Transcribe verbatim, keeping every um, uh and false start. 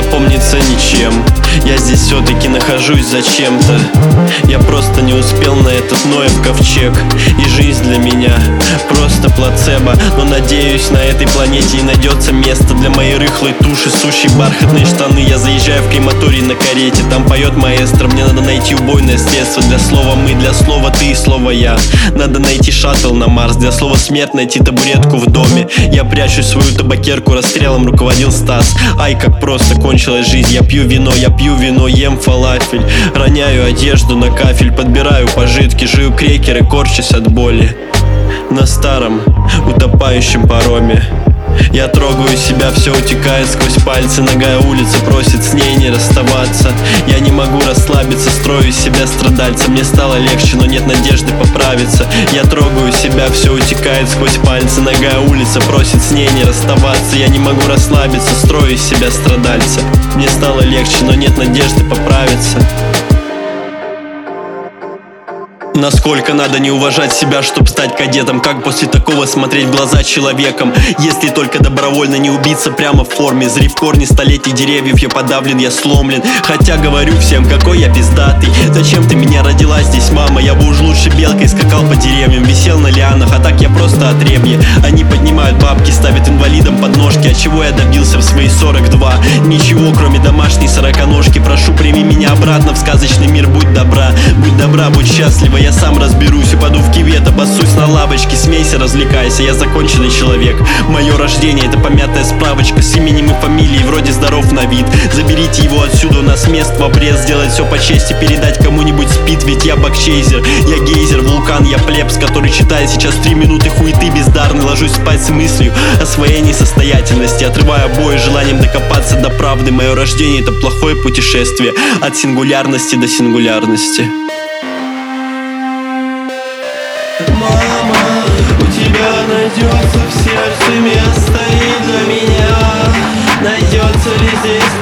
запомнится ничем. Я здесь все-таки нахожусь зачем-то. Я просто не успел на этот Ноев ковчег. И жизнь для меня просто плацебо. Но надеюсь, на этой планете и найдется место для моей рыхлой туши, сущей бархатные штаны. Я заезжаю в крематорий на карете. Там поет маэстро. Мне надо найти убойное средство. Для слова мы, для слова ты и слова я. Надо найти шаттл на Марс. Для слова смерть найти табуретку в доме. Я прячу свою табакерку, расстрелом руководил Стас. Ай, как просто кончилась жизнь. Я пью вино, я пью вино, ем фалафель. Роняю одежду на кафель, подбираю пожитки. Жую крекеры, корчусь от боли на старом утопающем пароме. Я трогаю себя, все утекает сквозь пальцы. Ногая улица просит с ней не расставаться. Я не могу расслабиться, строю из себя страдальца. Мне стало легче, но нет надежды поправиться. Я трогаю себя, все утекает сквозь пальцы. Ногая улица просит с ней не расставаться. Я не могу расслабиться, строю из себя страдальца. Мне стало легче, но нет надежды поправиться. Насколько надо не уважать себя, чтоб стать кадетом? Как после такого смотреть в глаза человеком? Если только добровольно не убиться прямо в форме. Зри в корни столетий деревьев, я подавлен, я сломлен. Хотя говорю всем, какой я пиздатый. Зачем ты меня родила здесь, мама? Я бы уж лучше белкой скакал по деревьям, висел на лианах, а так я просто отребье. Они поднимают бабки, ставят инвалидам подножки. А чего я добился в свои сорок два? Ничего, кроме домашней сороконожки. Прошу, прими меня обратно в сказочный мир, будь добра. Будь добра, будь счастлива, я сам разберусь. Упаду в кювет, обоссусь на лавочке. Смейся, развлекайся, я законченный человек. Мое рождение — это помятая справочка с именем и фамилией, вроде здоров на вид. Заберите его отсюда, у нас мест в обрез. Сделать все по чести, передать кому-нибудь спит. Ведь я бакчейзер, я гейзер, вулкан, я плебс, который читает сейчас три минуты хуеты бездарный. Ложусь спать с мыслью о своей несостоятельности, отрывая обои желанием докопаться до правды. Мое рождение — это плохое путешествие от сингулярности до сингулярности. Мама, у тебя найдется в сердце место и для меня. Найдется ли здесь